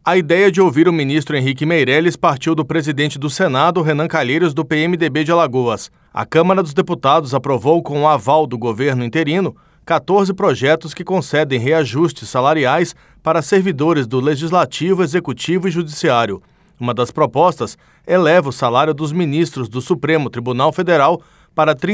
A ideia de ouvir o ministro Henrique Meirelles partiu do presidente do Senado, Renan Calheiros, do PMDB de Alagoas. A Câmara dos Deputados aprovou, com o aval do governo interino, 14 projetos que concedem reajustes salariais para servidores do Legislativo, Executivo e Judiciário. Uma das propostas eleva o salário dos ministros do Supremo Tribunal Federal para R$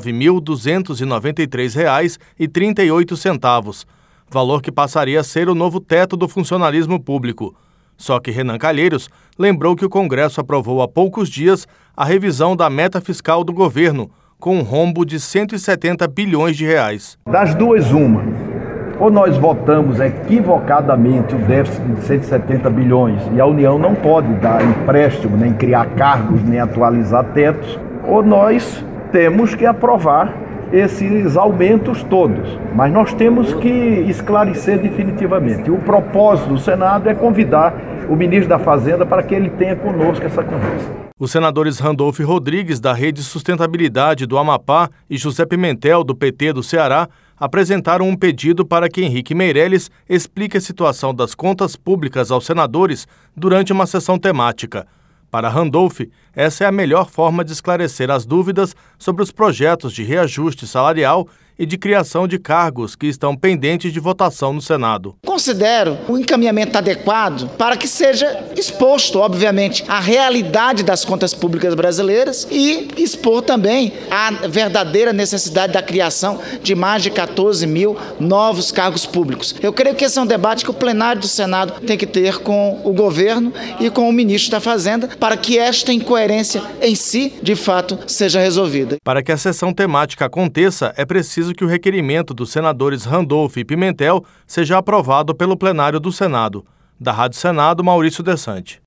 39.293,38, valor que passaria a ser o novo teto do funcionalismo público. Só que Renan Calheiros lembrou que o Congresso aprovou há poucos dias a revisão da meta fiscal do governo, com um rombo de 170 bilhões de reais. Das duas, uma. Ou nós votamos equivocadamente o déficit de 170 bilhões e a União não pode dar empréstimo, nem criar cargos, nem atualizar tetos, ou nós temos que aprovar esses aumentos todos. Mas nós temos que esclarecer definitivamente. O propósito do Senado é convidar o ministro da Fazenda para que ele tenha conosco essa conversa. Os senadores Randolfo Rodrigues, da Rede Sustentabilidade do Amapá, e José Pimentel, do PT do Ceará, apresentaram um pedido para que Henrique Meirelles explique a situação das contas públicas aos senadores durante uma sessão temática. Para Randolph, essa é a melhor forma de esclarecer as dúvidas sobre os projetos de reajuste salarial e de criação de cargos que estão pendentes de votação no Senado. Considero o encaminhamento adequado para que seja exposto, obviamente, a realidade das contas públicas brasileiras e expor também a verdadeira necessidade da criação de mais de 14 mil novos cargos públicos. Eu creio que esse é um debate que o plenário do Senado tem que ter com o governo e com o ministro da Fazenda para que esta incoerência em si, de fato, seja resolvida. Para que a sessão temática aconteça, é preciso que o requerimento dos senadores Randolph e Pimentel seja aprovado pelo plenário do Senado. Da Rádio Senado, Maurício Desante.